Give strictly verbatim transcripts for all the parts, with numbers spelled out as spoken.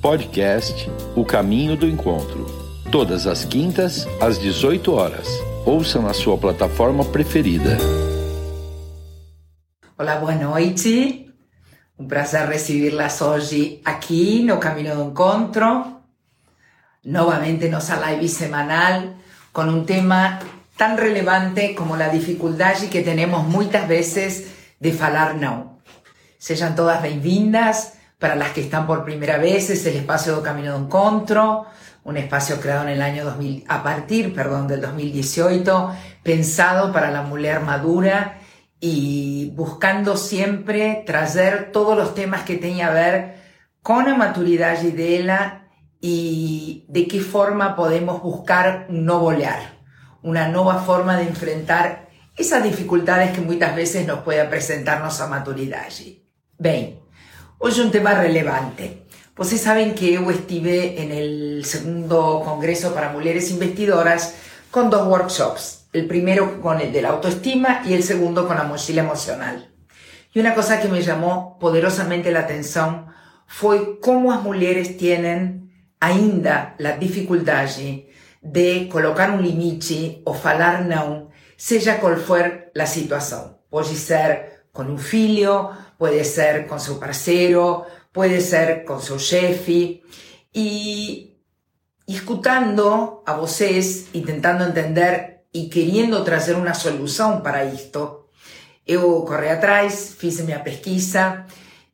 Podcast O Caminho do Encontro. Todas as quintas, às dezoito horas. Ouça na sua plataforma preferida. Olá, boa noite. Um prazer recebê-las hoje aqui no Caminho do Encontro. Novamente nossa live semanal com um tema tão relevante como a dificuldade que temos muitas vezes de falar não. Sejam todas bem-vindas. Para las que están por primera vez, es el espacio do Caminho do Encontro, un espacio creado en el año dos mil, a partir perdón, del dos mil dieciocho, pensado para la mujer madura y buscando siempre traer todos los temas que tengan a ver con la maturidad de ella y de qué forma podemos buscar un nuevo olhar, una nueva forma de enfrentar esas dificultades que muchas veces nos puede presentar nuestra maturidad. Bien. Hoje um tema relevante. Vocês sabem que eu estive en el segundo Congreso para Mujeres Investidoras con dos workshops. El primero con el de la autoestima y el segundo con la mochila emocional. Y una cosa que me llamó poderosamente la atención foi como as mulheres tienen ainda la dificuldade de colocar un limite ou falar não, seja qual for la situación. Pode ser con un filho, puede ser con su parceiro, puede ser con su chefe. Y, y escutando a vocês, intentando entender y queriendo trazer una solución para esto, eu corri atrás, fiz minha pesquisa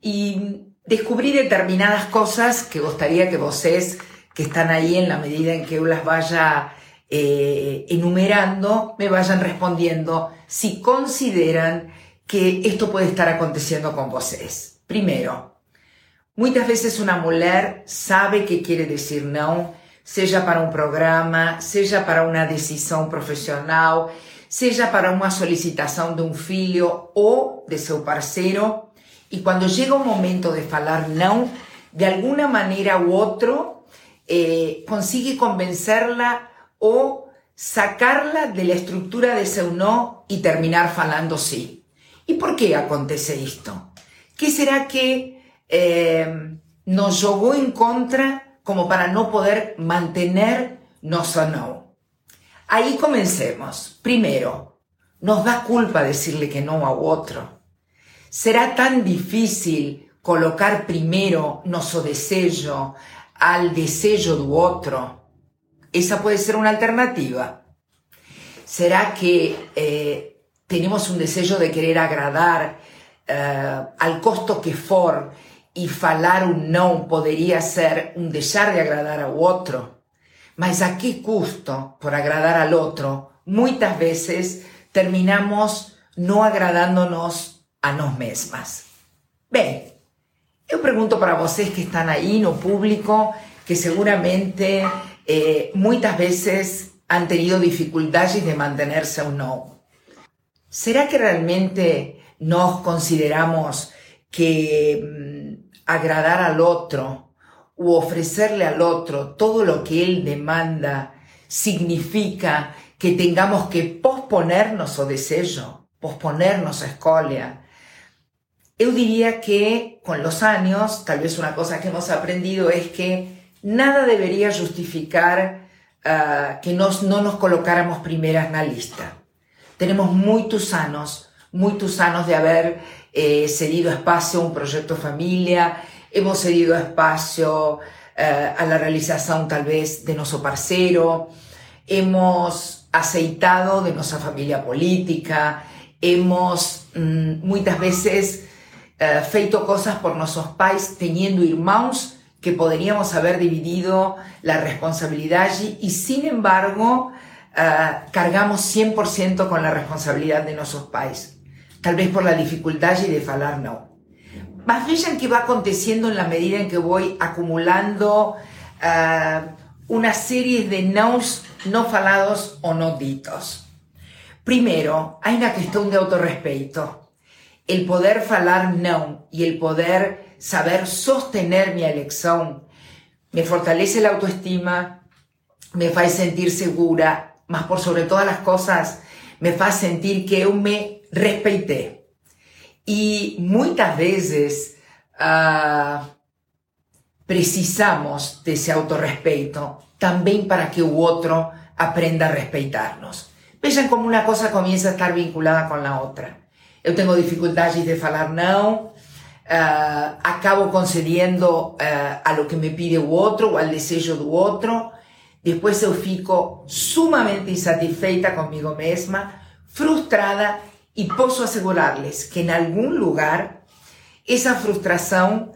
y descubrí determinadas cosas que gustaría que vocês, que están ahí en la medida en que eu las vaya eh, enumerando, me vayan respondiendo si consideran que esto puede estar aconteciendo con vocês. Primero, muchas veces una mujer sabe que quiere decir no, seja para un programa, seja para una decisión profesional, seja para una solicitación de un filho o de seu parceiro, y cuando llega un momento de falar no, de alguna manera u otro, eh, consigue convencerla o sacarla de la estructura de seu no y terminar falando sí. ¿Y por qué acontece esto? ¿Qué será que eh, nos jugó en contra como para no poder mantener nuestro no? Ahí comencemos. Primero, nos da culpa decirle que no a otro. ¿Será tan difícil colocar primero nuestro deseo al deseo del otro? Esa puede ser una alternativa. ¿Será que eh, tenemos un deseo de querer agradar uh, al costo que for y falar un no podría ser un dejar de agradar a otro? Mas a qué custo por agradar al otro? Muchas veces terminamos no agradándonos a nos mesmas. Bem, eu pergunto para vocês que están ahí no público, que seguramente eh, muchas veces han tenido dificultades de mantenerse un no. ¿Será que realmente nos consideramos que mmm, agradar al otro u ofrecerle al otro todo lo que él demanda significa que tengamos que posponernos o deseo, posponernos a escolha? Yo diría que con los años, tal vez una cosa que hemos aprendido es que nada debería justificar uh, que nos, no nos colocáramos primeras en la lista. Tenemos muchos años, muchos años de haber eh, cedido espacio a un proyecto familia, hemos cedido espacio eh, a la realización tal vez de nuestro parceiro, hemos aceitado de nuestra familia política, hemos mm, muchas veces eh, feito cosas por nuestros pais teniendo irmãos que podríamos haber dividido la responsabilidad y sin embargo Uh, cargamos cien por ciento con la responsabilidad de nuestros pais, tal vez por la dificultad de falar no. Mas vean que va aconteciendo en la medida en que voy acumulando uh, una serie de no's no falados o no ditos. Primero, hay una cuestión de autorrespeto. El poder falar no y el poder saber sostener mi elección me fortalece la autoestima, me hace sentir segura, mas por sobre todas las cosas me hace sentir que yo me respeité. Y muchas veces uh, precisamos desse autorrespeito também para que o outro aprenda a respeitar-nos. Vejam como uma coisa começa a estar vinculada com a outra. Eu tenho dificuldades de falar não, uh, acabo concedendo uh, a lo que me pide o outro, ou ao desejo do outro, depois eu fico sumamente insatisfeita comigo mesma, frustrada, e posso assegurar-lhes que em algum lugar essa frustração,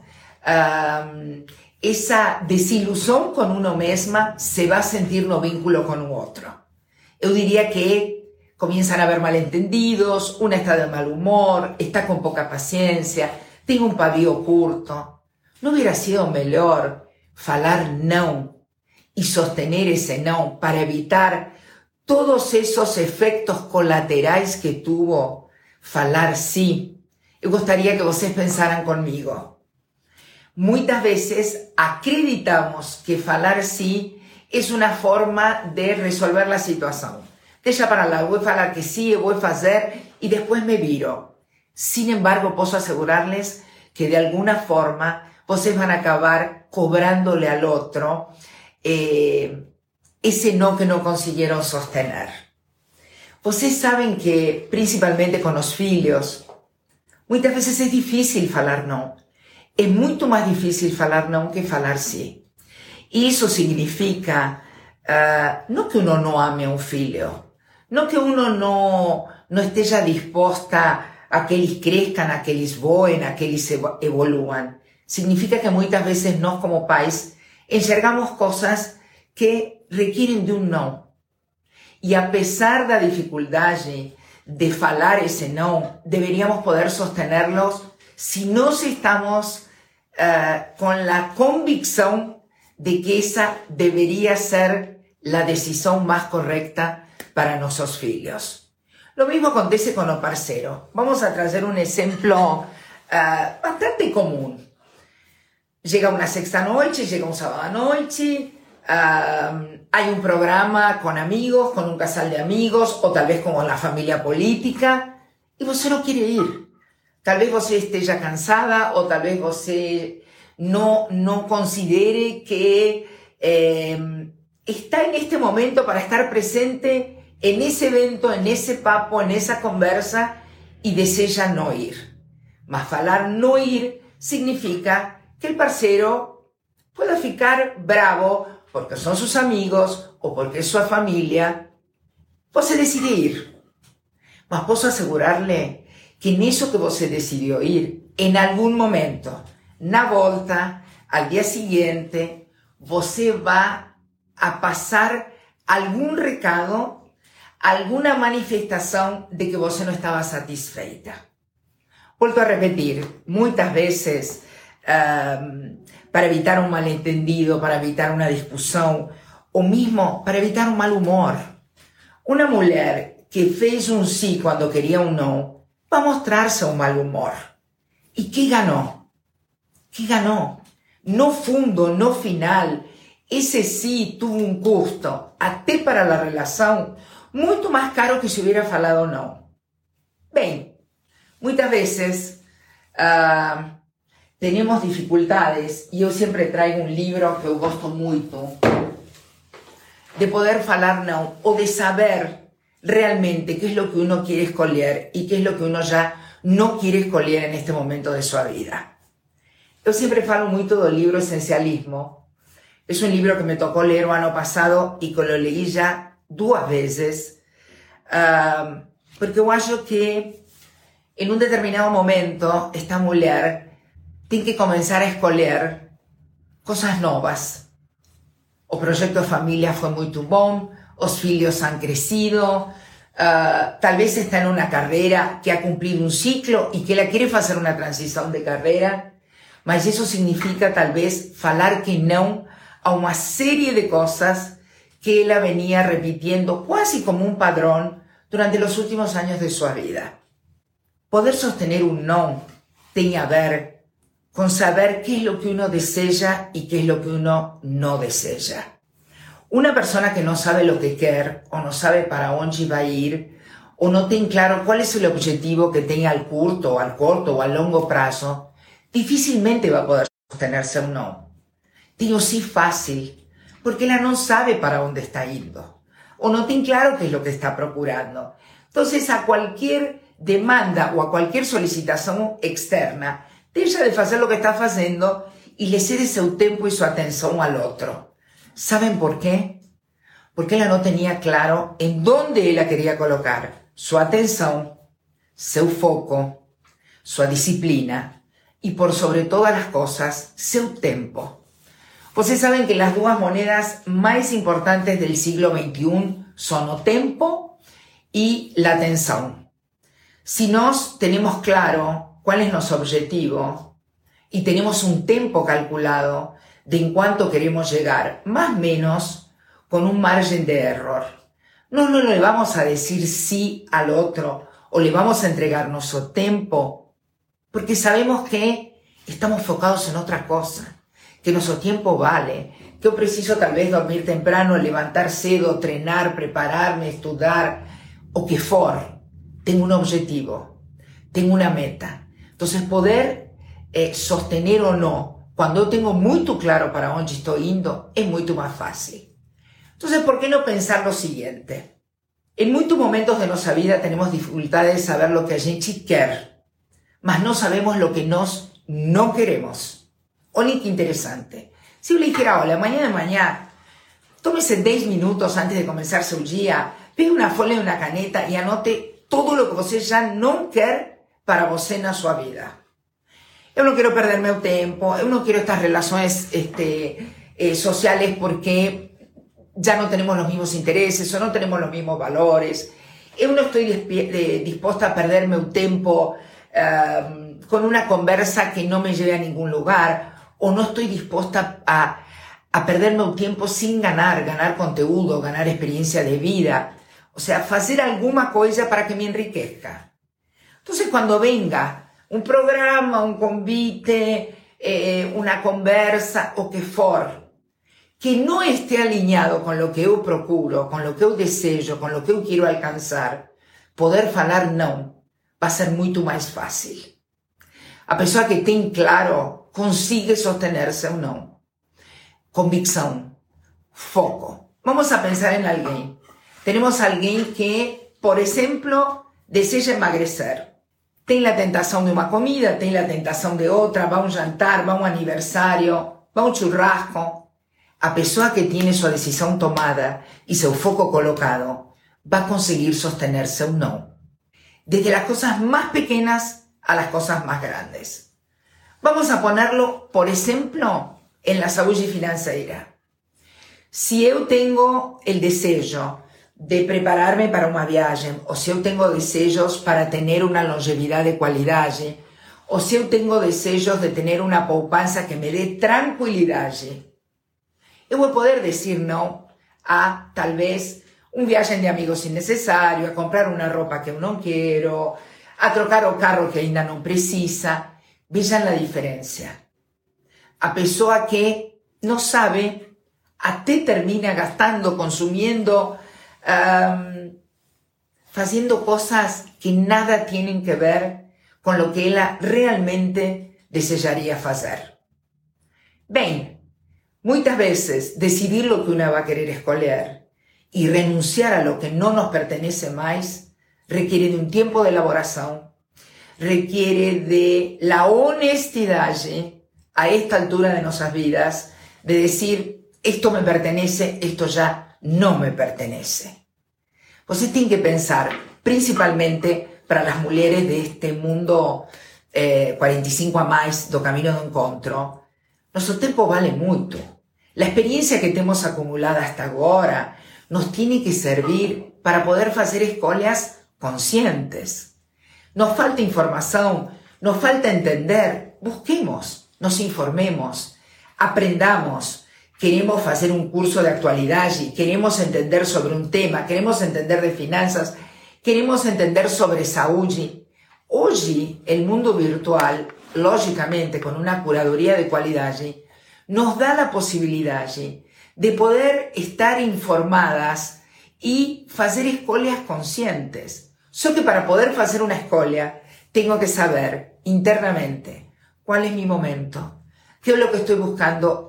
uh, essa desilusão com uno mesma se vai sentir no vínculo com o outro. Eu diria que comienzan a haber malentendidos, una está de mal humor, está con poca paciencia, tem um pavio curto. Não hubiera sido melhor falar não e sostener esse não para evitar todos esos efectos colaterais que tuvo falar sim? Eu gostaria que vocês pensaran comigo. Muitas vezes acreditamos que falar sim es una forma de resolver la situación. Deixa para lá, voy a falar que sí, voy a hacer y después me viro. Sin embargo, puedo asegurarles que de alguna forma vocês van a acabar cobrándole al otro eh, ese no que no consiguieron sostener. Vocês saben que, principalmente con los filhos, muitas veces es difícil falar no. Es mucho más difícil falar no que falar sí. Y eso significa uh, no que uno no ame a un filho, no que uno no, no esté ya dispuesta a que ellos crezcan, a que ellos voen, a que ellos evolúan. Significa que muchas veces nós como pais enxergamos cosas que requieren de un no. Y a pesar da dificultad de falar ese no, deberíamos poder sostenerlos si nos estamos uh, con la convicción de que esa debería ser la decisión más correcta para nuestros filhos. Lo mismo acontece con los parceros. Vamos a traer un ejemplo uh, bastante común. Llega una sexta noche, llega un sábado noche, uh, hay un programa con amigos, con un casal de amigos, o tal vez con la familia política, y você no quiere ir. Tal vez você esté ya cansada, o tal vez você no, no considere que eh, está en este momento para estar presente en ese evento, en ese papo, en esa conversa, y desea no ir. Mas falar no ir significa que el parcero pueda ficar bravo porque son sus amigos o porque es su familia. Você decide ir. Mas posso asegurarle que en eso que você decidió ir, en algún momento, na volta, al día siguiente, você va a pasar algún recado, alguna manifestación de que você no estaba satisfeita. Vuelvo a repetir, muchas veces, um, para evitar un malentendido, para evitar una discusión, o mismo para evitar un mal humor. Una mujer que fez un sí cuando quería un no, va a mostrarse un mal humor. ¿Y qué ganó? ¿Qué ganó? No fundo, no final. Ese sí tuvo un custo, até para la relación, mucho más caro que si hubiera falado no. Bem, muchas veces uh, tenemos dificultades, y yo siempre traigo un libro que yo gosto mucho, de poder falar no, o de saber realmente qué es lo que uno quiere escolher y qué es lo que uno ya no quiere escolher en este momento de su vida. Yo siempre falo mucho del libro Esencialismo. Es un libro que me tocó leer el año pasado y que lo leí ya dos veces, uh, porque yo acho que en un determinado momento esta mujer tiene que comenzar a escolher cosas novas. O proyecto de familia fue muy bom, os filhos han crecido, uh, tal vez está en una carrera que ha cumplido un ciclo y que la quiere hacer una transición de carrera, mas eso significa tal vez falar que no a una serie de cosas que ella venía repitiendo casi como un padrón durante los últimos años de su vida. Poder sostener un no tiene a ver con saber qué es lo que uno desea y qué es lo que uno no desea. Una persona que no sabe lo que quiere, o no sabe para dónde va a ir, o no tiene claro cuál es el objetivo que tenga al corto, al corto o al largo plazo, difícilmente va a poder sostenerse un no. tem o sí fácil, porque ela não sabe para onde está indo, ou não tem claro qué es lo que está procurando. Entonces, a cualquier demanda o a cualquier solicitação externa, deixa de fazer lo que está fazendo e le cede seu tempo e sua atenção al outro. ¿Saben por qué? Porque ela não tenía claro en dónde ela quería colocar sua atenção, seu foco, sua disciplina y por sobre todas las cosas, seu tempo. Vocês saben que las duas monedas más importantes del siglo veintiuno son o tempo y la atención. Si nos tenemos claro cuál es nuestro objetivo y tenemos un tiempo calculado de en cuánto queremos llegar, más o menos con un margen de error, no, no le vamos a decir sí al otro o le vamos a entregar nuestro tiempo porque sabemos que estamos focados en otra cosa, que nuestro tiempo vale, que yo preciso tal vez dormir temprano, levantar cedo, treinar, prepararme, estudiar, o que for. Tengo un objetivo, tengo una meta. Entonces poder eh, sostener o no, cuando yo tengo muy claro para dónde estoy yendo, es mucho más fácil. Entonces, ¿por qué no pensar lo siguiente? En muchos momentos de nuestra vida tenemos dificultades de saber lo que a gente quer, mas no sabemos lo que nos no queremos. Olha que interesante. Si yo le dijera, hola, mañana de mañana, tómese diez minutos antes de comenzar su día, pegue una folha y una caneta y anote todo lo que você já não quer para você na sua vida. Eu não quero perder meu tempo, eu não quero estas relaciones este, eh, sociales porque ya no tenemos los mismos intereses o no tenemos los mismos valores. Eu no estoy dispuesta a perder meu tempo uh, con una conversa que no me lleve a ningún lugar, o no estoy dispuesta a, a perder meu tiempo sin ganar, ganar conteúdo, ganar experiencia de vida. O sea, hacer alguna cosa para que me enriquezca. Entonces, cuando venga un programa, un convite, eh, una conversa, o que for, que no esté alineado con lo que yo procuro, con lo que yo deseo, con lo que yo quiero alcanzar, poder falar não va a ser mucho más fácil. A pessoa que tem claro consigue sostenerse o não. Convicção, foco. Vamos a pensar en alguien. Tenemos alguien que, por ejemplo, desea emagrecer. Tem la tentación de una comida, tem la tentación de otra, va a un jantar, va a un aniversario, va a un churrasco. A pessoa que tiene su decisión tomada y su foco colocado, va a conseguir sostenerse o no. Desde las cosas más pequeñas a las cosas más grandes. Vamos a ponerlo, por ejemplo, en la salud financiera. Si yo tengo el deseo de prepararme para una viaje, o si yo tengo deseos para tener una longevidad de calidad, o si yo tengo deseos de tener una poupanza que me dé tranquilidad, yo voy a poder decir no a, tal vez, un viaje de amigos innecesario, a comprar una ropa que yo no quiero, a trocar o carro que ainda no precisa. Vean la diferencia. A pessoa que no sabe, até termina gastando, consumiendo, um, haciendo cosas que nada tienen que ver con lo que ella realmente desearía hacer. Bien, muchas veces decidir lo que una va a querer escolher y renunciar a lo que no nos pertenece más requiere de un tiempo de elaboración, requiere de la honestidad a esta altura de nuestras vidas, de decir, esto me pertenece, esto ya no me pertenece. Você tiene que pensar, principalmente para las mujeres de este mundo eh, cuarenta y cinco a más do Camino do Encontro, nuestro tiempo vale mucho. La experiencia que tenemos acumulada hasta ahora nos tiene que servir para poder hacer escolhas conscientes. Nos falta información, nos falta entender. Busquemos, nos informemos, aprendamos. Queremos hacer un curso de actualidad, queremos entender sobre un tema, queremos entender de finanzas, queremos entender sobre salud. Hoy, el mundo virtual, lógicamente, con una curaduría de calidad, nos da la posibilidad de poder estar informadas y hacer escolhas conscientes. Solo que para poder hacer una escolha, tengo que saber internamente cuál es mi momento, qué es lo que estoy buscando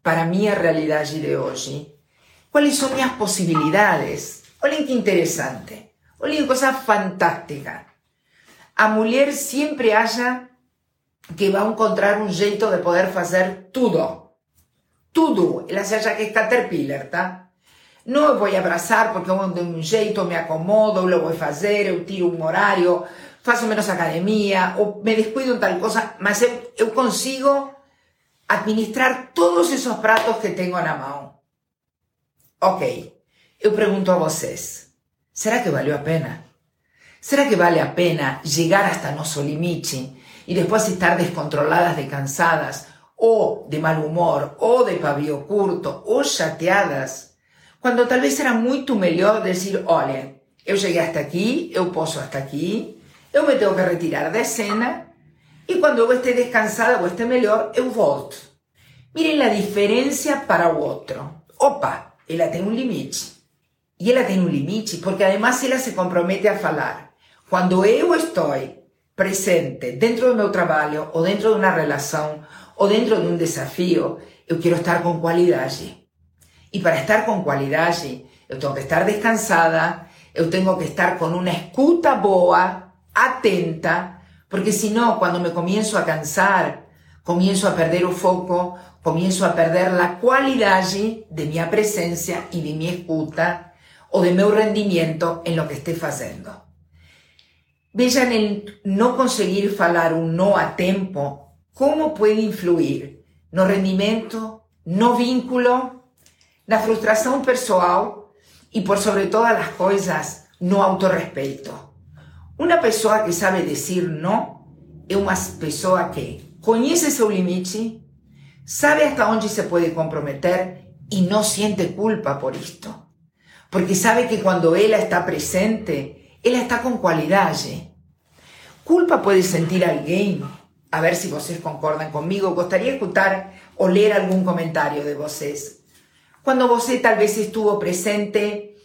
para a minha realidade de hoje? Quais são minhas possibilidades? Olhem que interessante. Olhem que coisa fantástica. A mulher sempre acha que vai encontrar um jeito de poder fazer tudo. Tudo. Ela se acha que é Caterpillar, tá? Não eu vou abraçar porque eu de um jeito me acomodo, eu vou fazer, eu tiro um horário, faço menos academia, ou me descuido em tal coisa, mas eu, eu consigo administrar todos esses pratos que tenho na mão. Ok. Eu pergunto a vocês, será que valeu a pena? Será que vale a pena chegar hasta nosso limite e depois estar descontroladas de cansadas, ou de mal humor, ou de pavio curto, ou chateadas, quando talvez era muito melhor dizer, olha, eu cheguei hasta aqui, eu posso hasta aqui, eu me tenho que retirar da cena, e quando eu esteja descansada ou esteja melhor, eu volto. Miren a diferença para o outro. Opa, ela tem um limite. E ela tem um limite porque además ela se compromete a falar. Quando eu estou presente dentro do meu trabalho, ou dentro de uma relação, ou dentro de um desafio, eu quero estar com qualidade. E para estar com qualidade, eu tenho que estar descansada, eu tenho que estar com uma escuta boa, atenta, porque senão, quando me comienzo a cansar, comienzo a perder o foco, comienzo a perder a qualidade de minha presença e de minha escuta, ou de meu rendimento em lo que esté fazendo. Vejam, el não conseguir falar um não a tempo, como pode influir no rendimento, no vínculo, na frustração pessoal e, por sobre todas as coisas, no autorrespeito. Uma pessoa que sabe dizer não é uma pessoa que conhece seu limite, sabe hasta onde se pode comprometer e não sente culpa por isto. Porque sabe que quando ela está presente, ela está com qualidade. Culpa pode sentir alguém, a ver se vocês concordam comigo, gostaria de escutar ou ler algum comentário de vocês. Quando você talvez estuvo presente,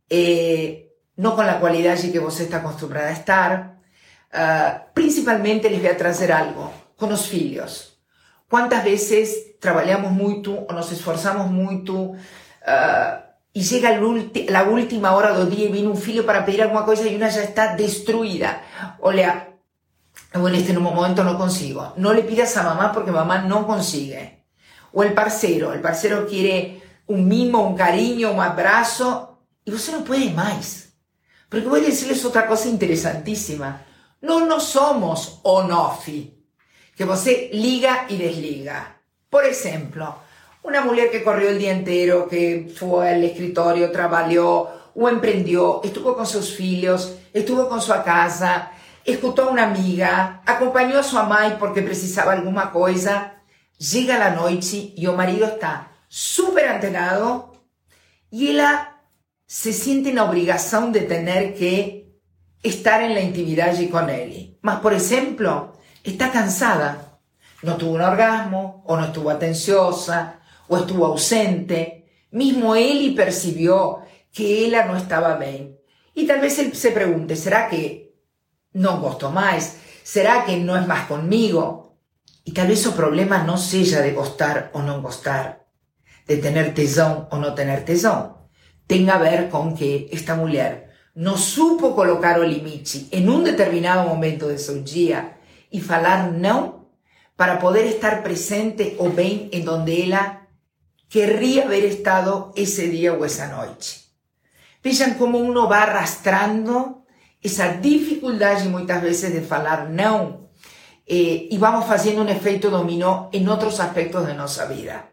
eh, não com a qualidade que você está acostumbrada a estar, uh, principalmente les voy a trazer algo, com os filhos. Quantas vezes trabalhamos muito ou nos esforçamos muito uh, e chega a última hora do dia e vem um filho para pedir alguma coisa e uma já está destruída. Olha, eu neste momento não consigo. Não le pidas a mamá porque mamá não consigue. Ou o parceiro, o parceiro quer um mimo, um carinho, um abraço e você não pode mais. Porque vou dizer-lhes outra coisa interessantíssima. Não nós somos on-off, que você liga e desliga. Por exemplo, uma mulher que correu o dia inteiro, que foi ao escritório, trabalhou, o empreendeu, estuvo com seus filhos, estuvo com sua casa, escutou uma amiga, acompanhou a sua mãe porque precisava alguma coisa, chega a noite e o marido está super antenado e ela se siente na obrigação de ter que estar en la intimidade con ele. Mas, por exemplo, está cansada. No tuvo un orgasmo, o no estuvo atenciosa, o estuvo ausente. Mismo él percibió que ella no estaba bien. Y tal vez él se pregunte, ¿será que no gosto más? ¿Será que no es más conmigo? Y tal vez su problema no sea de gostar o no gostar, de tener tesón o no tener tesón. Tenga a ver con que esta mujer no supo colocar o limite en un determinado momento de su día y falar no para poder estar presente o bien en donde ella querría haber estado ese día o esa noche. Vean cómo uno va arrastrando esa dificultad muchas veces de falar no eh, y vamos haciendo un efecto dominó en otros aspectos de nuestra vida.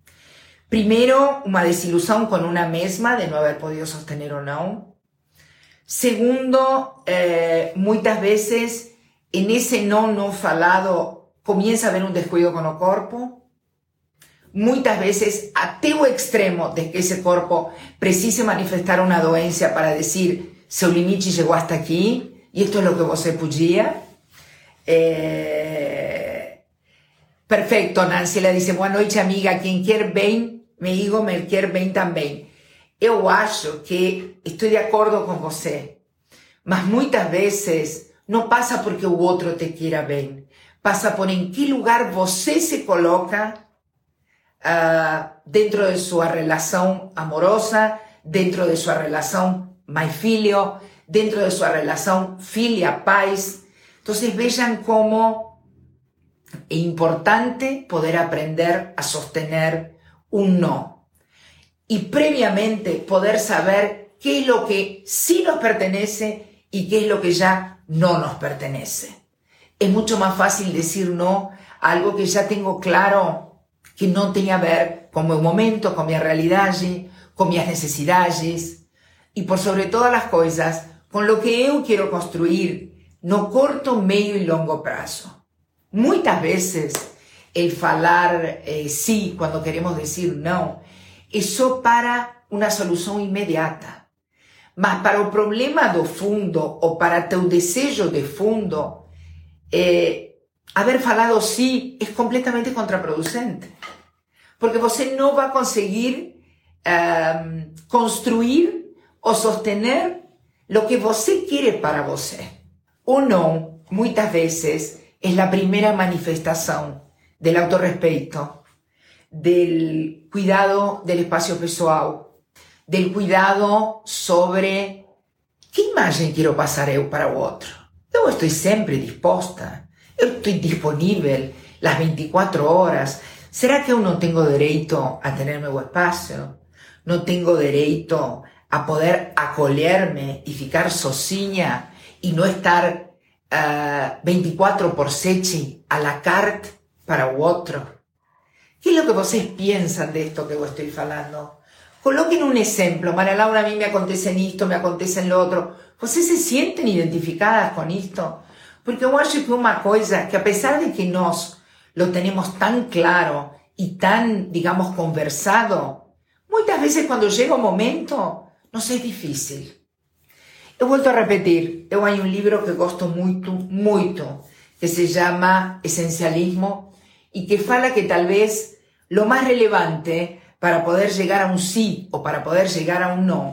Primero, una desilusión con una misma de no haber podido sostener o no. Segundo, eh, muchas veces en ese no no falado comienza a haber un descuido con el cuerpo. Muchas veces até o extremo de que ese cuerpo precise manifestar una doencia para decir seu limite llegó hasta aquí y esto es lo que você podia. Eh, perfecto, Nancy le dice, boa noite amiga, quien quer bem, me digo, me quer bem também. Eu acho que estou de acordo com você, mas muitas vezes não passa porque o outro te queira bem, passa por em que lugar você se coloca uh, dentro de sua relação amorosa, dentro de sua relação mãe-filho, dentro de sua relação filha-pais. Entonces vean cómo es importante poder aprender a sostener un no. Y previamente poder saber qué es lo que sí nos pertenece y qué es lo que ya no nos pertenece. Es mucho más fácil decir no a algo que ya tengo claro que no tiene a ver con mi momento, con mi realidad, con mis necesidades y por sobre todas las cosas, con lo que yo quiero construir no corto, medio y longo prazo. Muchas veces el falar eh, sí cuando queremos decir no, eso para una solución inmediata. Mas para o problema do fundo ou para teu desejo de fundo, eh, haber falado sí es completamente contraproducente. Porque você não vai conseguir um, construir ou sostener lo que você quer para você. O no, muchas veces, es la primera manifestación del autorrespeto, del cuidado del espacio pessoal, del cuidado sobre qué imagen quiero pasar yo para otro. Yo estoy siempre dispuesta, yo estoy disponible las veinticuatro horas. ¿Será que yo no tengo derecho a tener mi espacio? ¿No tengo derecho a poder acolherme y ficar sozinha y no estar uh, veinticuatro por sete a la carte para o otro? ¿Qué es lo que vocês piensan de esto que yo estoy falando? Coloquen un ejemplo. María Laura, a mí me acontece en esto, me acontece en lo otro. ¿Vocês se sienten identificadas con esto? Porque yo acho que una cosa que a pesar de que nos lo tenemos tan claro y tan, digamos, conversado, muchas veces cuando llega un momento nos es difícil. He vuelto a repetir, eu hay un libro que gosto muito, muito, que se llama Esencialismo y que fala que tal vez lo más relevante para poder llegar a un sí o para poder llegar a un no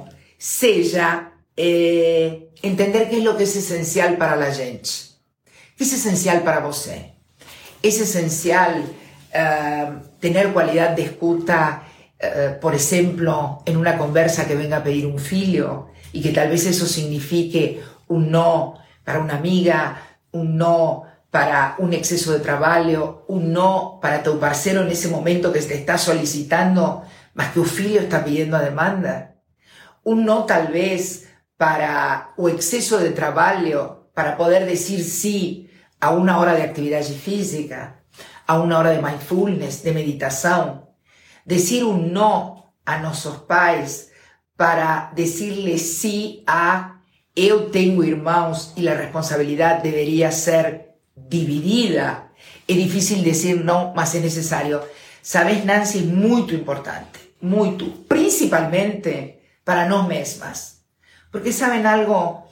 sea eh, entender qué es lo que es esencial para la gente. ¿Qué es esencial para você? Es esencial uh, tener cualidad de escuta, uh, por ejemplo, en una conversa que venga a pedir un filho, y que tal vez eso signifique un no para una amiga, un no para un exceso de trabajo, un no para tu parcero en ese momento que te está solicitando, más que un filho está pidiendo a demanda. Un no tal vez para un exceso de trabajo, para poder decir sí a una hora de actividad física, a una hora de mindfulness, de meditación. Decir un no a nuestros pais, para decirle sí a eu tengo irmãos y la responsabilidad debería ser dividida. Es difícil decir no, mas es necesario. Sabes, Nancy, es muy importante, muy principalmente para nos mesmas. Porque saben algo,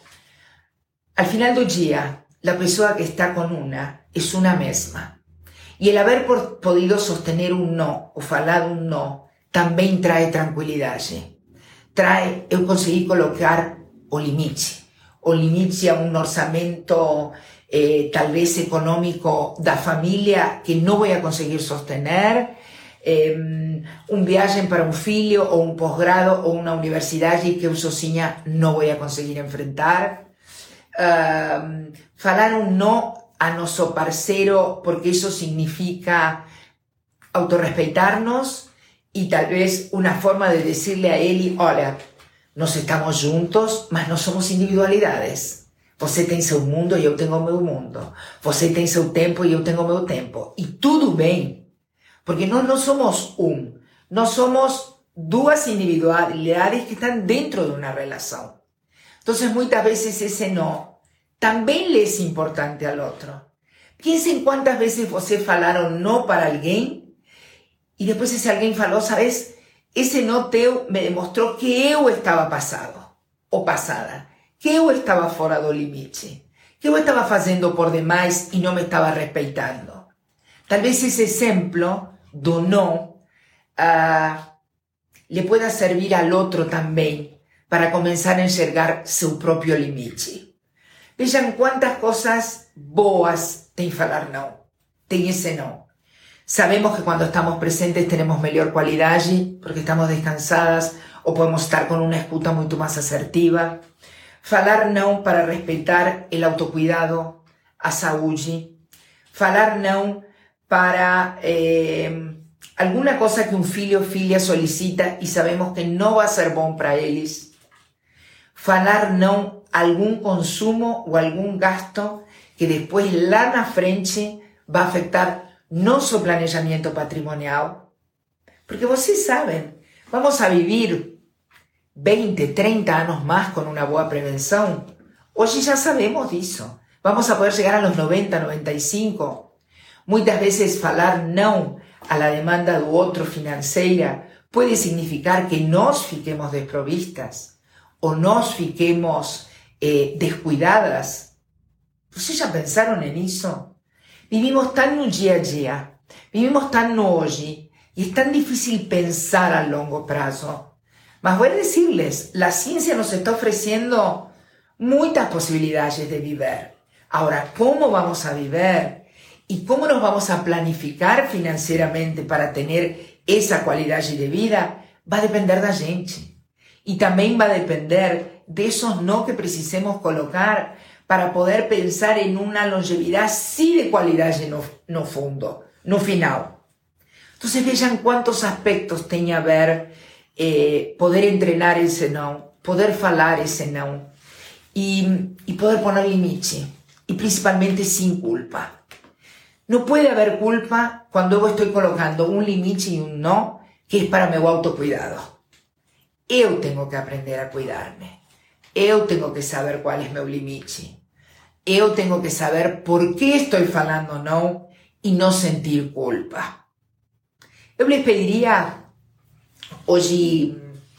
al final del día, la persona que está con una es una mesma. Y el haber por, podido sostener un no o falar un no también trae tranquilidad. Trae, eu consegui colocar o limite, o limite a un orçamento eh, tal vez económico da familia que no voy a conseguir sostener, eh, un viaje para un filho o un posgrado o una universidad que eu sozinha no voy a conseguir enfrentar, uh, falar un no a nuestro parcero porque eso significa autorrespeitarnos. Y tal vez una forma de decirle a él, hola, nos estamos juntos, mas no somos individualidades. Você tem seu mundo e eu tenho o meu mundo. Você tem seu tempo e eu tenho o meu tempo. E tudo bem, porque nós não somos um. Nós somos duas individualidades que están dentro de una relación. Entonces muchas veces ese no también le es importante al otro. Piensen cuántas veces você falaron no para alguien y después ese alguien falou, sabes, ese no teu me demostró que eu estaba pasado o pasada, que eu estaba fora do limite, que eu estaba fazendo por demais y no me estaba respeitando. Tal vez ese ejemplo do no uh, le pueda servir al otro también para comenzar a enxergar su propio limite. Vean cuántas cosas boas tem falar no, tem ese no. Sabemos que cuando estamos presentes tenemos melhor qualidade, porque estamos descansadas ou podemos estar com uma escuta muito mais assertiva. Falar não para respeitar o autocuidado, a saúde. Falar não para eh, alguma coisa que um filho ou filha solicita e sabemos que não vai ser bom para eles. Falar não a algum consumo ou algum gasto que depois lá na frente vai afetar nosso planejamento patrimonial. Porque vocês sabem, vamos a vivir veinte, trinta anos mais com uma boa prevenção. Hoje já sabemos disso. Vamos a poder chegar a los noventa, noventa y cinco. Muitas vezes falar não a la demanda do outro financeira pode significar que nós fiquemos desprovistas ou nós fiquemos eh, descuidadas. Vocês já pensaram nisso? Vivimos tan no dia a dia, vivimos tan no hoje, y es tan difícil pensar a longo prazo. Mas voy a decirles, la ciencia nos está ofreciendo muchas posibilidades de vivir. Ahora, ¿cómo vamos a vivir? ¿Y cómo nos vamos a planificar financieramente para tener esa calidad de vida? Va a depender da gente. Y también va a depender de esos no que precisemos colocar para poder pensar en una longevidad sí de calidad no, no fundo, no final. Entonces vean cuántos aspectos tiene a ver eh, poder entrenar ese no, poder falar ese no y, y poder poner limite y principalmente sin culpa. No puede haber culpa cuando yo estoy colocando un limite y un no que es para mi autocuidado. Yo tengo que aprender a cuidarme. Eu tenho que saber qual é meu limite. Eu tenho que saber por que estou falando não e não sentir culpa. Eu les pediria hoje,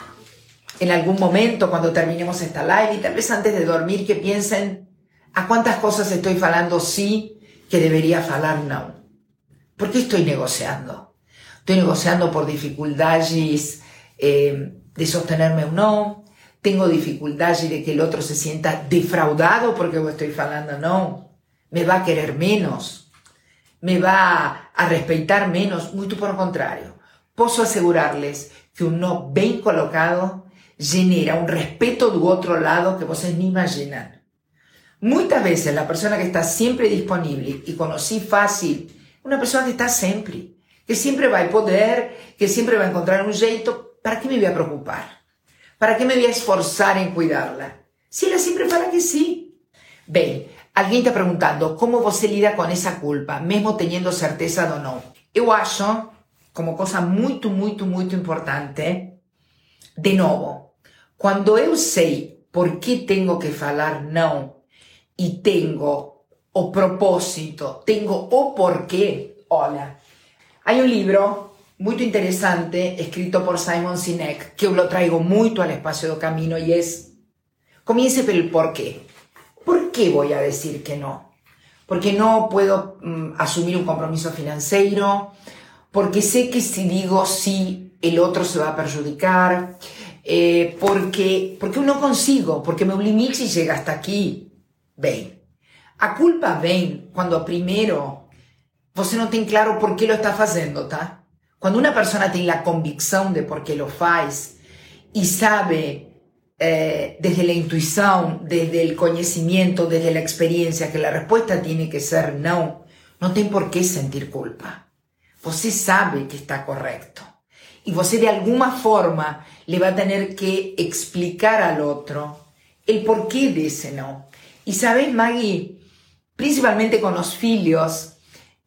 em algum momento, quando terminemos esta live, e talvez antes de dormir, que piensen a quantas coisas estou falando sí que deveria falar não. ¿Por qué estoy negociando? Estoy negociando por dificultades eh, de sostenerme o no. Tengo dificultades de que el otro se sienta defraudado porque yo estoy falando no. Me va a querer menos. Me va a respetar menos. Muito por el contrario. Posso asegurarles que un no bien colocado genera un respeto do otro lado que vocês ni imaginan. Muchas veces la persona que está siempre disponible y conocí fácil, una persona que está siempre, que siempre va a poder, que siempre va a encontrar un jeito. ¿Para qué me voy a preocupar? ¿Para qué me voy a esforzar en cuidarla? Si ela siempre fala que sí. Bem, alguém está perguntando como você lida com essa culpa, mesmo teniendo certeza do não. Eu acho, como coisa muito, muito, muito importante, de novo, quando eu sei por que tenho que falar não e tenho o propósito, tenho o porquê, olha, há um livro muito interessante, escrito por Simon Sinek, que eu lo traigo muito al espacio do camino, y es, comience por el por qué. ¿Por qué voy a decir que no? Porque no puedo mm, asumir un compromiso financiero, porque sé que si digo sí, el otro se va a perjudicar, eh, porque, porque eu não consigo, porque meu limite llega hasta aquí. Bem, a culpa vem quando primeiro você não tem claro por que lo está fazendo, tá? Cuando una persona tiene la convicción de por qué lo faz y sabe eh, desde la intuición, desde el conocimiento, desde la experiencia que la respuesta tiene que ser no, no tiene por qué sentir culpa. Você sabe que está correcto. Y você de alguna forma le va a tener que explicar al otro el porqué de ese no. Y sabes, Maggie, principalmente con los filhos,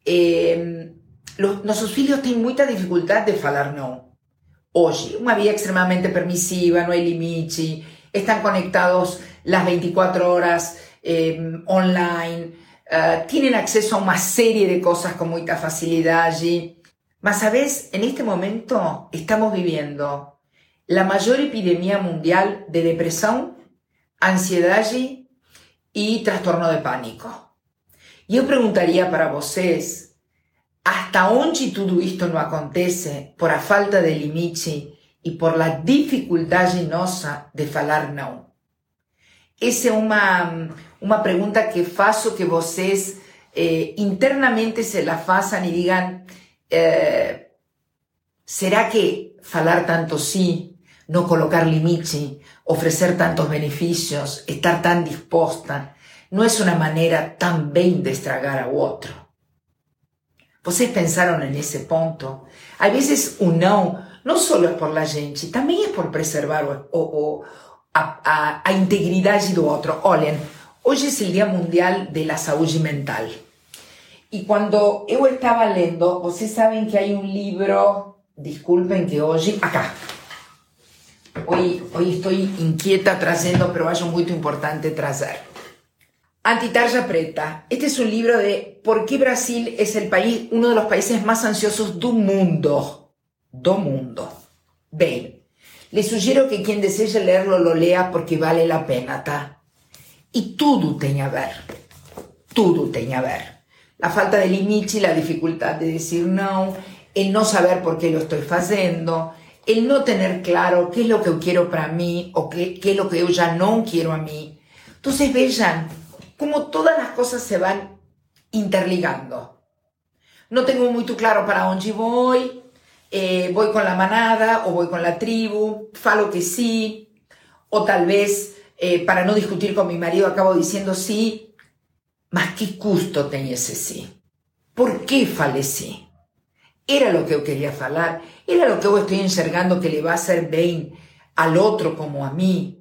eh, Los, nossos filhos têm muita dificuldade de falar não. Hoje, uma vida extremamente permisiva, não há limite, estão conectados las veinticuatro horas eh, online, uh, tienen acceso a uma série de coisas com muita facilidade. Mas, sabes, en este momento estamos viviendo la mayor epidemia mundial de depresión, ansiedade e trastorno de pánico. E eu perguntaria para vocês, hasta onde tudo isto não acontece por a falta de limite e por la dificuldade nossa de falar não? Essa é uma, uma pergunta que faço que vocês eh, internamente se la façam e digam, Eh, será que falar tanto sí, não colocar limite, oferecer tantos benefícios, estar tan disposta, não é uma maneira também de estragar ao outro? Vocês pensaram nesse ponto? Às vezes o não, não só é por la gente, também é por preservar o, o, a, a, a integridade do outro. Olhem, hoje é o Dia Mundial da Saúde Mental. E quando eu estava lendo, vocês sabem que há um livro, desculpem que hoje, acá, hoje, hoje estou inquieta trazendo, mas acho muito importante trazer. Antitarja Preta. Este es un libro de por qué Brasil es el país, uno de los países más ansiosos do mundo. Do mundo. Bem, le sugiero que quien desee leerlo lo lea porque vale la pena, tá? Y tudo tem a ver. Tudo tem a ver. La falta de limite, la dificultad de decir no, el no saber por qué lo estoy haciendo, el no tener claro qué es lo que yo quiero para mí o qué, qué es lo que yo ya no quiero a mí. Entonces, vean como todas las cosas se van interligando. No tengo muy claro para dónde voy, eh, voy con la manada o voy con la tribu, falo que sí, o tal vez eh, para no discutir con mi marido acabo diciendo sí, mas qué custo tenía ese sí. ¿Por qué falé sí? Era lo que yo quería falar, era lo que yo estoy enxergando que le va a hacer bien al otro como a mí.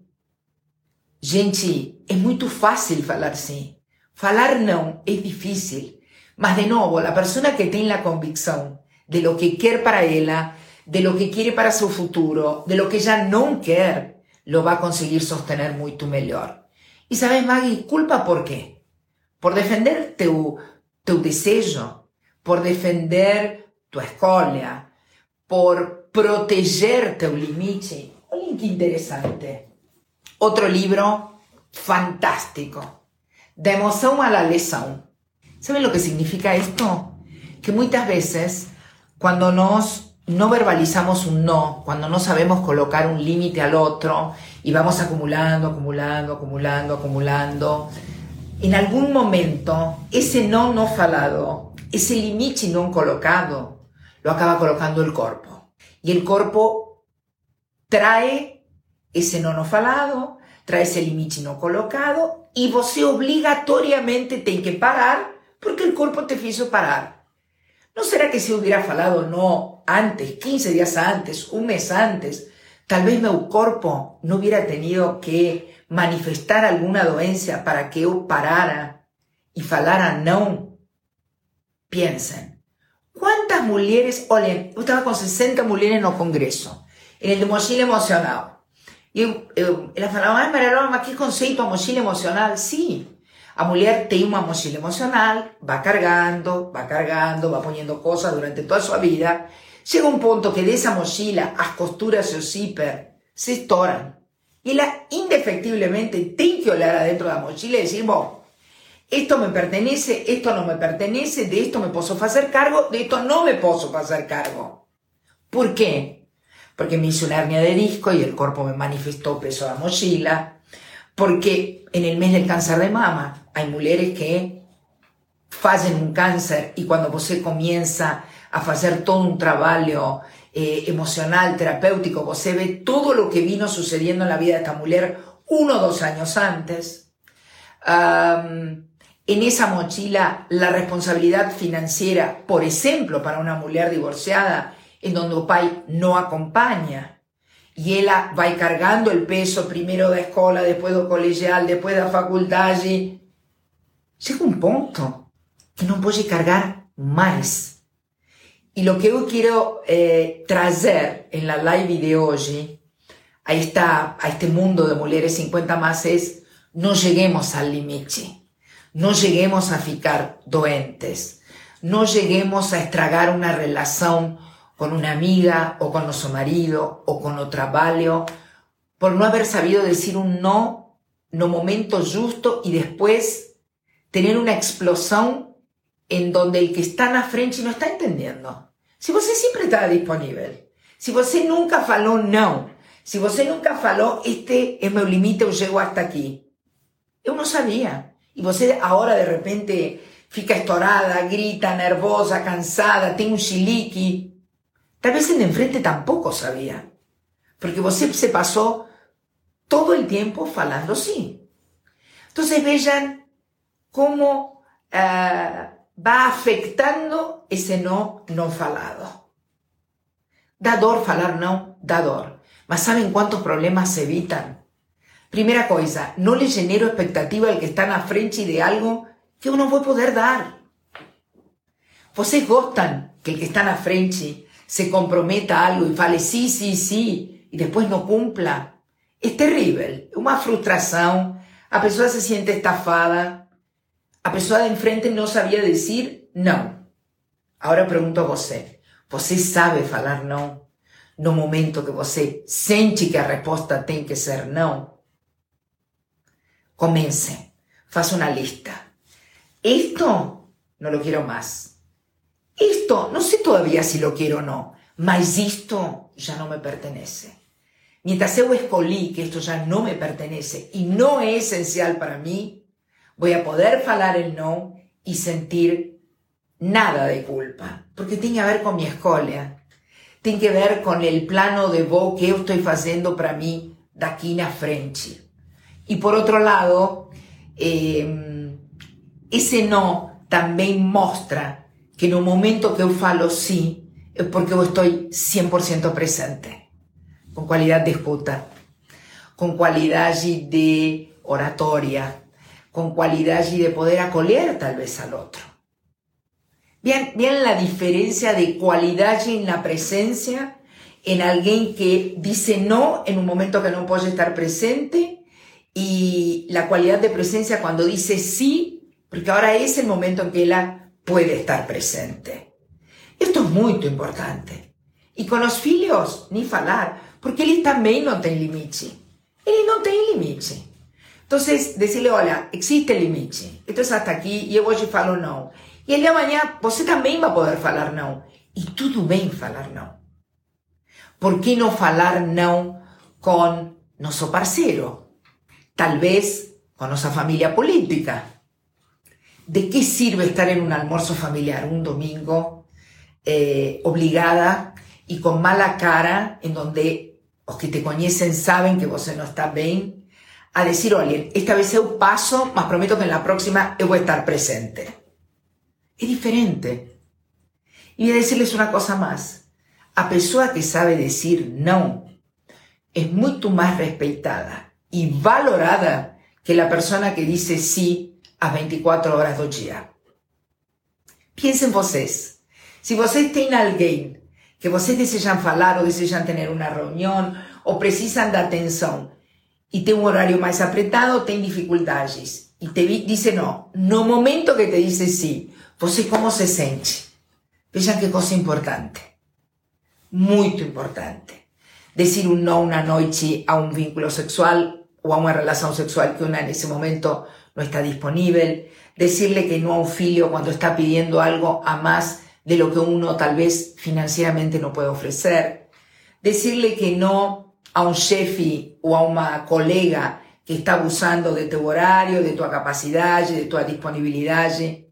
Gente, é muito fácil falar sim. Falar não é difícil. Mas, de novo, a pessoa que tem a convicção de lo que quer para ela, de lo que quiere para seu futuro, de lo que já não quer, lo vai conseguir sostener muito melhor. E sabes, Maggie, culpa por quê? Por defender teu, teu desejo, por defender tua escolha, por proteger teu limite. Olha que interessante. Otro libro fantástico, de emoción a la lesión. ¿Saben lo que significa esto? Que muchas veces cuando nos no verbalizamos un no, cuando no sabemos colocar un límite al otro y vamos acumulando, acumulando, acumulando, acumulando, en algún momento ese no no falado, ese límite no colocado, lo acaba colocando el cuerpo. Y el cuerpo trae esse não não falado, traz esse limite não colocado e você obrigatoriamente tem que parar porque o corpo te fez parar. Não será que se eu hubiera falado não antes, quince dias antes, um mês antes, talvez meu corpo não hubiera tenido que manifestar alguma doença para que eu parara e falara não? Pensem. Quantas mulheres, olhem, eu estava com sessenta mulheres no congresso, em el de mochila emocional. E eu, eu, ela falava, ah, Maria Laura, mas que conceito a mochila emocional? Sim, a mulher tem uma mochila emocional, vai carregando, vai carregando, vai ponendo coisas durante toda a sua vida. Chega um ponto que dessa mochila as costuras e o zíper se estouram. E ela, indefectivelmente, tem que olhar adentro da mochila e dizer, bom, esto me pertenece, esto no me pertenece, de esto me posso fazer cargo, de esto no me posso fazer cargo. ¿Por qué? Porque me hice una hernia de disco y el cuerpo me manifestó peso de la mochila, porque en el mes del cáncer de mama hay mujeres que hacen un cáncer y cuando você comienza a hacer todo un trabajo eh, emocional, terapéutico, você ve todo lo que vino sucediendo en la vida de esta mujer uno o dos años antes. Um, en esa mochila la responsabilidad financiera, por ejemplo, para una mujer divorciada, en donde o pai não acompanha e ela vai cargando o peso primeiro da escola, depois do colegial, depois da faculdade. Chega um ponto que não pode cargar mais. E o que eu quero eh, trazer em la live de hoje a, esta, a este mundo de mulheres cincuenta más es não cheguemos ao limite, não cheguemos a ficar doentes, não cheguemos a estragar uma relação con una amiga o con nuestro marido o con otro trabajo, por no haber sabido decir un no no momento justo y después tener una explosión en donde el que está na frente no está entendiendo. Si você siempre estaba disponible, si você nunca falou no, si você nunca falou este es meu limite, eu llego hasta aquí, eu no sabía. Y você ahora de repente fica estourada, grita, nervosa, cansada, tem um chilique. Talvez el de enfrente tampoco sabía, porque você se pasó todo el tiempo falando sí. Entonces vean cómo uh, va afectando ese no no falado. Da dor falar não, da dor. Mas ¿saben cuántos problemas se evitan? Primera cosa, no le genero expectativa al que está na frente de algo que eu não vou poder dar. Vocês gostam que el que está na frente se comprometa a algo y fale sí, sí, sí, y después no cumpla? Es terrible, una frustración, a pessoa se siente estafada, a pessoa de enfrente no sabía decir no. Ahora pregunto a você, você sabe falar não no momento que você sente que a resposta tem que ser não? Comece, faça una lista. Esto no lo quiero más. Esto, no sé todavía si lo quiero o no, mas esto ya no me pertenece. Mientras eu escolhi que esto ya no me pertenece y no es esencial para mí, voy a poder falar el no y sentir nada de culpa. Porque tiene que ver con mi escolha. Tiene que ver con el plano de voo que eu estoy fazendo para mí daqui na frente. Y por otro lado, eh, ese no también mostra que no momento que eu falo sí, es porque eu estoy cien por ciento presente, con cualidad de escuta, con cualidad de oratoria, con cualidad de poder acolher tal vez al otro. Bien, bien la diferencia de cualidad en la presencia en alguien que dice no en un momento que no puede estar presente, y la cualidad de presencia cuando dice sí, porque ahora es el momento en que ella puede estar presente. Esto es muy importante. Y con los filhos, ni falar, porque eles também não têm limite. Eles não têm limite. Entonces, decirle, olha, existe limite. Esto es hasta aquí y eu hoje falo não. E el de amanhã, você também vai poder falar não. E tudo bem falar não. Por que não falar não com nosso parceiro? Tal vez con nossa familia política. ¿De qué sirve estar en un almuerzo familiar un domingo eh, obligada y con mala cara, en donde los que te conocen saben que vos no estás bien, a decir, oye, esta vez eu paso, mas prometo que en la próxima eu voy a estar presente? Es diferente. Y voy a decirles una cosa más. A pessoa que sabe decir no es mucho más respetada y valorada que la persona que dice sí a veinticuatro horas do dia. Piensen vocês. Se vocês têm alguém que vocês desejam falar ou desejam ter uma reunião ou precisam da atenção e tem um horário mais apertado, tem dificuldades e te dice não, no momento que te dice sim, você como se sente? Vejam que coisa importante. Muito importante. Decir un no una noche a un vínculo sexual o a una relación sexual que una en ese momento no está disponible, decirle que no a un filho cuando está pidiendo algo a más de lo que uno tal vez financieramente no puede ofrecer, decirle que no a un jefe o a una colega que está abusando de tu horario, de tu capacidad, de tu disponibilidad.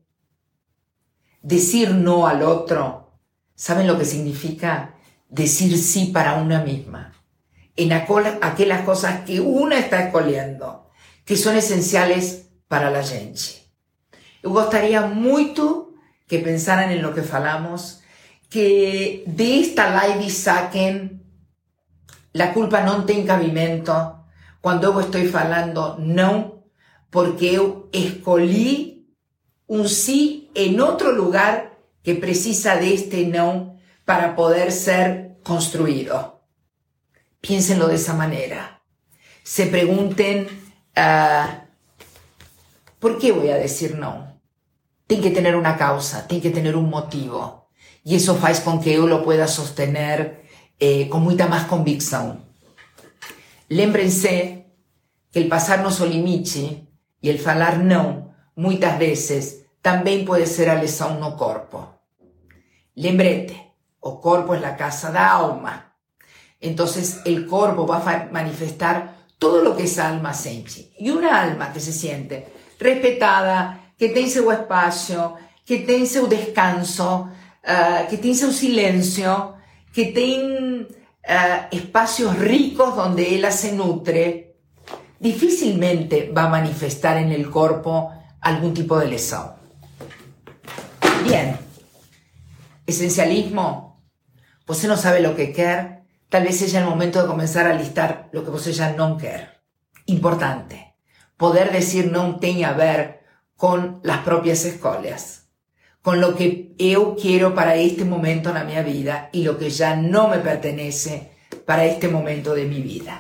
Decir no al otro, ¿saben lo que significa? Decir sí para una misma, en aquellas cosas que una está escolhendo, que son esenciales para la gente. Eu gostaria muito que pensaran en lo que falamos, que de esta live saquen la culpa non tem cabimento quando eu estou falando não, porque eu escolhi un sí en otro lugar que precisa de este no para poder ser construido. Piénsenlo de esa manera. Se pregunten, uh, ¿por qué voy a decir no? Tiene que tener una causa, tiene que tener un motivo. Y eso faz con que yo lo pueda sostener eh, con mucha más convicción. Lémbrense que el pasar nosso limite y el falar no, muchas veces, también puede ser a lesão no corpo. Lembrete, o corpo es la casa da alma. Entonces el corpo va a manifestar todo lo que esa alma siente. Y una alma que se siente respetada, que tem seu espaço, que tem seu descanso, uh, que tem seu silêncio, que tem uh, espacios ricos donde ella se nutre, difícilmente va a manifestar en el cuerpo algún tipo de lesión. Bien, esencialismo, você não sabe lo que quer, tal vez seja el momento de comenzar a listar lo que você já não quer. Importante, poder decir não tem a ver con las propias escolhas, con lo que eu quiero para este momento na minha vida y lo que ya no me pertenece para este momento de mi vida.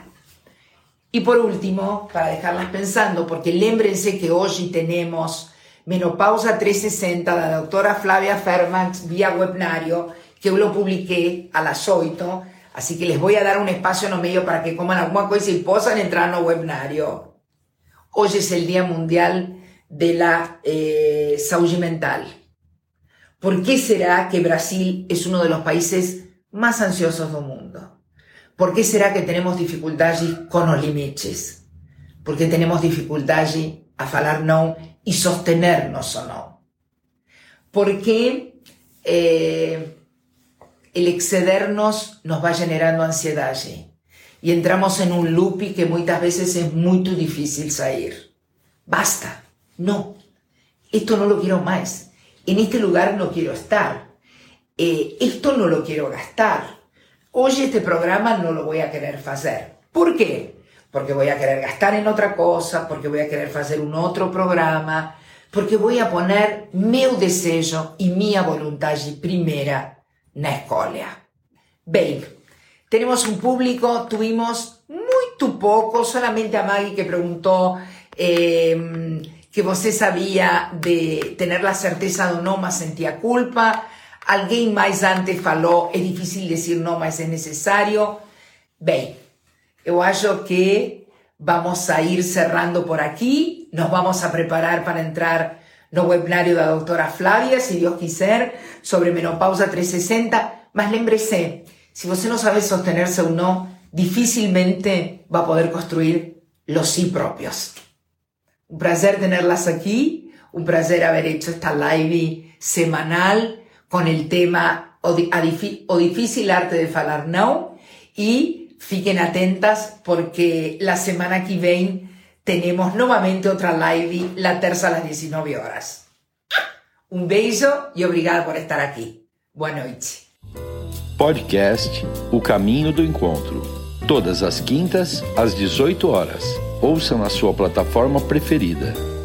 Y por último, para dejarlas pensando, porque lémbrense que hoy tenemos Menopausa trescientos sesenta da doutora Flavia Fairbanks vía webinario, que eu lo publiqué a las oito, así que les voy a dar un espacio no medio para que coman alguna cosa y puedan entrar no webinario. Hoy es el Día Mundial de la eh, Saúde Mental. ¿Por qué será que Brasil es uno de los países más ansiosos del mundo? ¿Por qué será que tenemos dificultades con los limites? ¿Por qué tenemos dificultades a falar no y sostenernos o no? ¿Por qué eh, el excedernos nos va generando ansiedad y entramos en un loop que muchas veces es muy difícil salir? Basta, no, esto no lo quiero más, en este lugar no quiero estar, eh, esto no lo quiero gastar, hoy este programa no lo voy a querer hacer. ¿Por qué? Porque voy a querer gastar en otra cosa, porque voy a querer hacer un otro programa, porque voy a poner meu desejo y mi voluntad primera na escolha. Bien, tenemos un público, tuvimos muy poco, solamente a Maggie que preguntó eh, que você sabía de tener la certeza de no, mas sentía culpa. Alguien más antes falou, es difícil decir no, mas es necesario. Bien, eu acho que vamos a ir cerrando por aquí, nos vamos a preparar para entrar no webinario da doutora Flavia, si Dios quiser, sobre Menopausa trescientos sesenta, mas lembrese, si você no sabe sostenerse o no, difícilmente va a poder construir los sí propios. Un placer tenerlas aquí, un placer haber hecho esta live semanal con el tema o, di- a difi- o difícil arte de falar no, y fiquen atentas porque la semana que viene tenemos nuevamente otra live, la tercera a las diecinueve horas. Un beso y obrigada por estar aquí. Boa noite. Podcast O Caminho do Encontro. Todas as quintas, às dezoito horas. Ouça na sua plataforma preferida.